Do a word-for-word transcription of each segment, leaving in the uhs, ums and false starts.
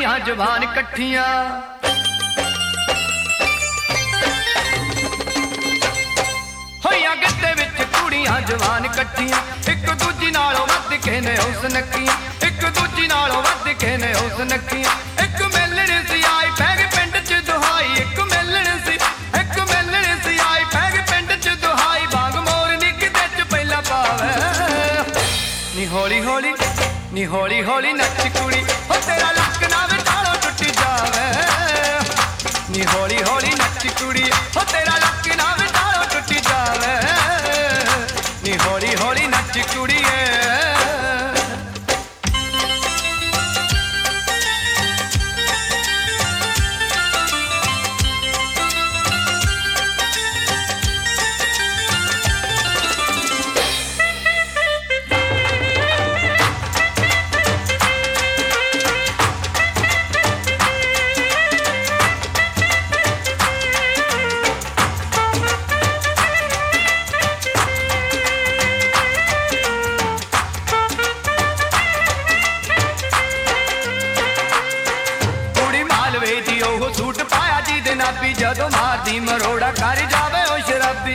कुड़ियां जवान कट्ठियां होइयां गिद्दे विच कुड़ियां जवान कट्ठियां एक दूजी नालों वध के ने उस नक्कियां एक दूजी नालों वध के ने उस नक्कियां एक मिलण सी आई पैग पिंड च दुहाई एक मिलण सी एक मिलण सी आई पैग पिंड च दुहाई बाग मोर नी किते च पहला पावे नी हौली हौली नी हौली हौली नच कुड़ी हो तेरा लक ना विचालो टुटी जावे नी हौली हौली नच कुड़ी हो तेरा लक ना विचालो टुटी जावे नी हौली हौली नच कुड़िए सूट पाया जी दे नापी जदों मारदी मरोड़ा कर जावे ओ शराबी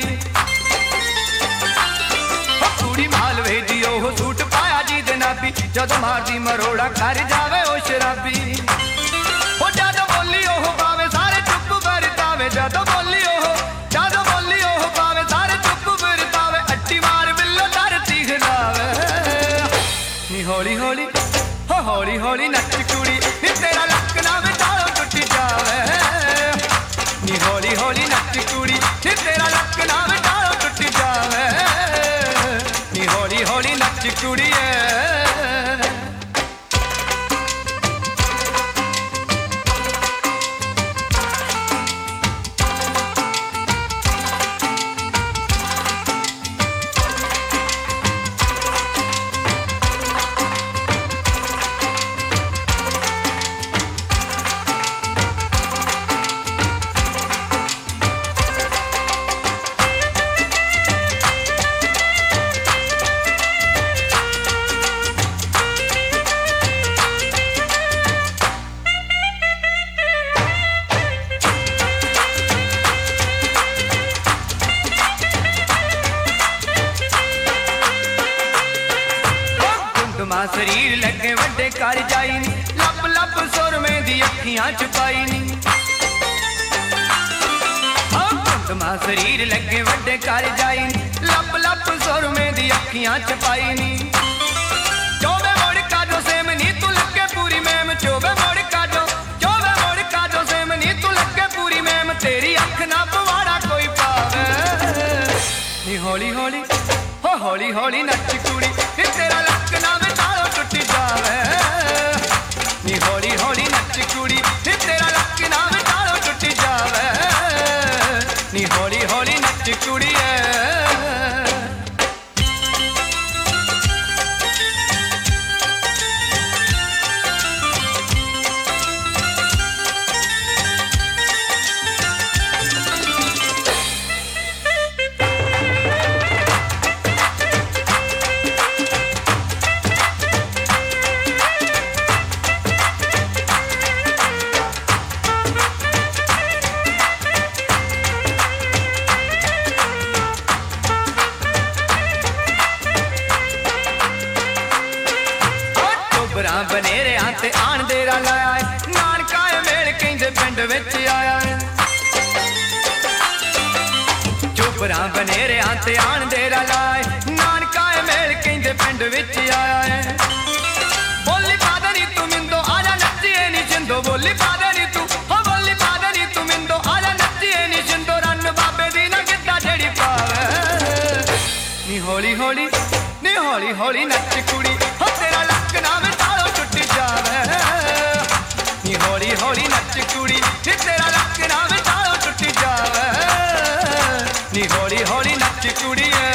कुड़ी मालवे जी ओह सूट पाया जी दे नापी जदों मारदी मरोड़ा कर जावे ओ शराबी ओ जदों बोली ओह पावे सारे चुप बरतावे जदों बोली ओह जदों बोली ओह पावे सारे चुप बरतावे अट्टी मार बिल्लो धरती हिलावे नी हौली हौली हो हौली हौली नच कुड़ी नी तेरा लक ना विचालो टुटी जावे नी हौली हौली नच कुड़ी नी तेरा लक ना विचालो टुटी जावे नी हौली हौली नच कुड़िए शरीर लगे वड्डे कर जाई नी लप लप सुरमे दी अखियां च पाई नी मां शरीर लगे वड्डे कर जाई नी लप लप सुरमे दी अखियां च पाई नी चौबे मोड़ का जो सेम नी तू लगे पूरी मैम चौबे मोड़ का जो चौबे मोड़ का जो सेम नी तू लगे पूरी मैम तेरी अख ना पवाड़ा कोई पावे नी हौली हौली हो हौली हौली नच कुड़ी तेरा लक ना विचालो टुटी जावे नी हौली हौली नच कुड़ी तेरा लक ना विचालो टुटी जावे नी हौली हौली नच कुड़िए बनेरे आते आन देरा लाया है नानका मेल कहंदे पिंड विच आया है चोपरा बनेरे आते आन देरा लाया है नानका मेल कहंदे पिंड विच आया है बोली पादरी तू मिंदो आजा नच्चिए नी जिंदो बोली पादरी तू हो बोली पादरी तू मिंदो आजा नच्चिए नी जिंदो रन बाबे दी ना गिद्दा जेड़ी पावे नी हौली हौली नी हौली हौली नच कुड़ी हो तेरा लक ना विचालो टुटी जावे नी हौली हौली नच कुड़ी नी तेरा लक ना विचालो टुटी जावे नी हौली हौली नच कुड़िए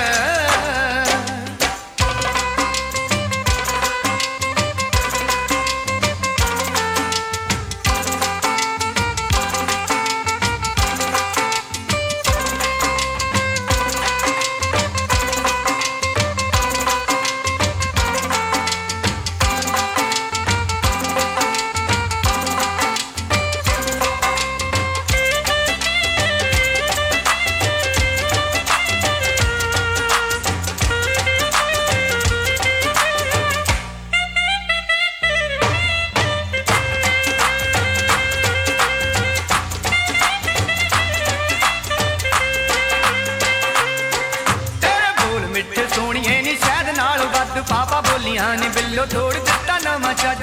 ਮਿੱਠੇ ਸੋਹਣੀਏ ਨੀ ਸ਼ਹਿਦ ਨਾਲ ਵੱਧ ਪਾਪਾ ਬੋਲੀਆਂ ਨੀ ਬਿੱਲੋ ਤੋੜ ਦਿੱਤਾ ਨਵਾਂ ਚੱਜ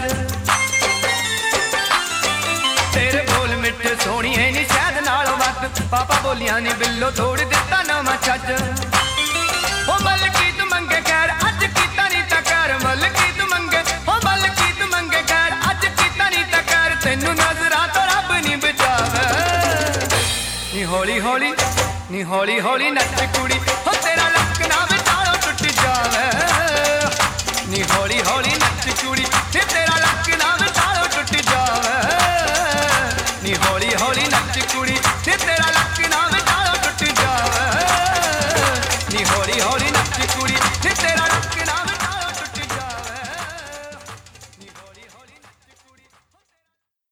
ਤੇਰੇ ਬੋਲ ਮਿੱਠੇ ਸੋਹਣੀਏ ਨੀ ਸ਼ਹਿਦ ਨਾਲ ਵੱਧ ਪਾਪਾ ਬੋਲੀਆਂ ਨੀ ਬਿੱਲੋ ਤੋੜ ਦਿੱਤਾ ਨਵਾਂ ਚੱਜ ਉਹ ਮਲਕੀ ਤੂੰ ਮੰਗੇ ਖੈਰ ਅੱਜ ਕੀਤਾ ਨੀ ਤਾਂ ਕਰ ਮਲਕੀ ਤੂੰ ਮੰਗੇ ਉਹ ਮਲਕੀ ਤੂੰ ਮੰਗੇ ਖੈਰ ਅੱਜ ਕੀਤਾ ਨੀ ਤਾਂ ਕਰ ਤੈਨੂੰ ਨਜ਼ਰਾਂ ਤੋਂ ਰੱਬ ਨੀ ਬਚਾਵੇ ਨੀ ਹੌਲੀ ਹੌਲੀ ਨੀ ਹੌਲੀ ਹੌਲੀ ਨੱਚ ਕੁੜੀ